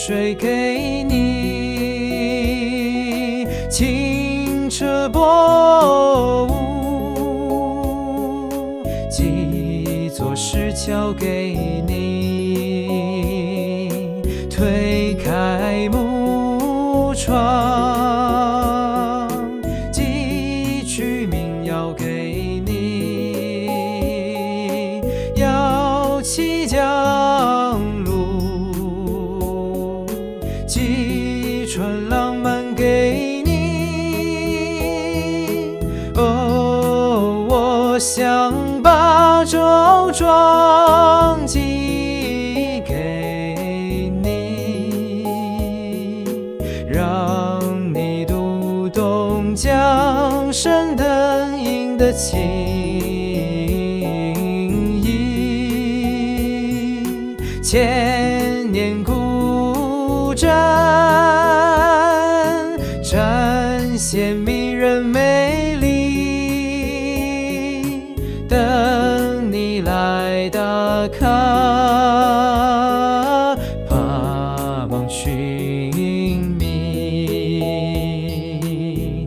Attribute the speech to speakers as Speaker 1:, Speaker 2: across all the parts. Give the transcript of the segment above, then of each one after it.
Speaker 1: 水给你，清澈薄雾，几座石桥给你，推开木窗，几曲民谣给你，摇旗江路，几串浪漫给你。哦，我想把周庄寄给你，让你读懂江山灯影的情意。千年古镇展现迷人美丽，等你来打卡，爬芒寻觅。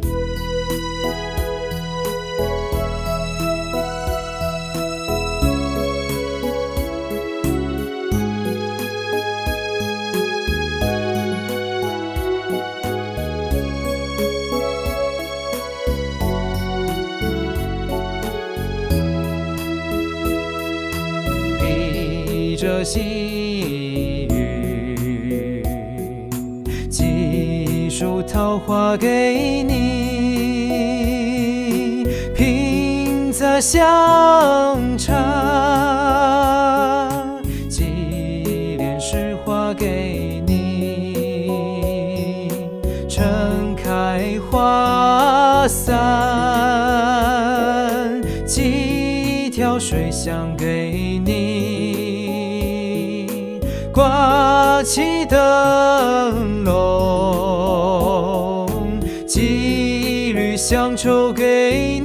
Speaker 1: 披着细雨，几束桃花给你，品杂香茶，几帘诗画给你，盛开花伞，几条水香给你，挂起灯笼，几缕乡愁给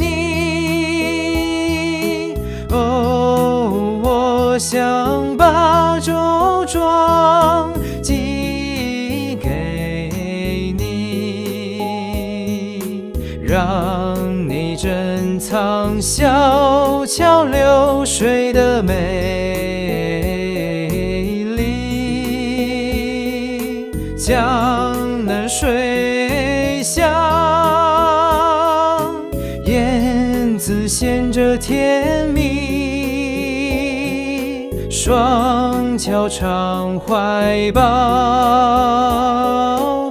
Speaker 1: 你。哦，我想把周庄寄给你，让你珍藏小桥流水的美丽。江南水乡，燕子衔着甜蜜，双桥常怀抱，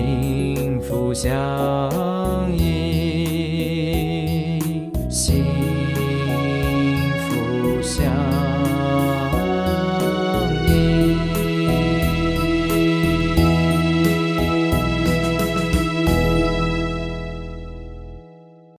Speaker 1: 幸福相依。